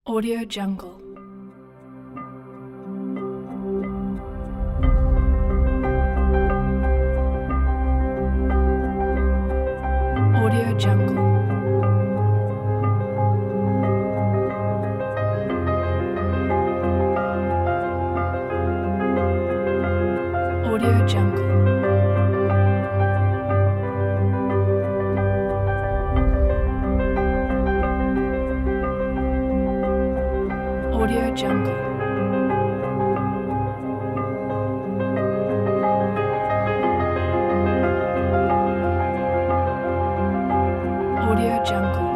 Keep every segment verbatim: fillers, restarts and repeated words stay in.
Audio Jungle. Audio Jungle. Audio Jungle. Audio Jungle. Audio Jungle.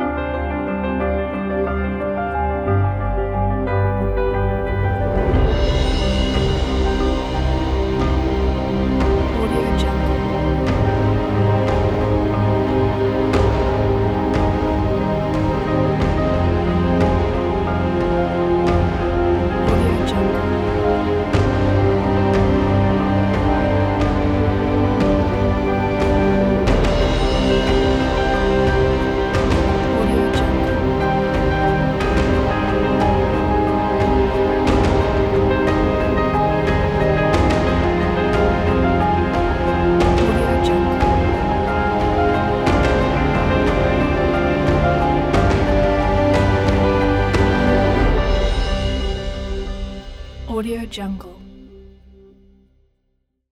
Audio Jungle. Audio Jungle. Audio Jungle. Audio Jungle. Audio Jungle.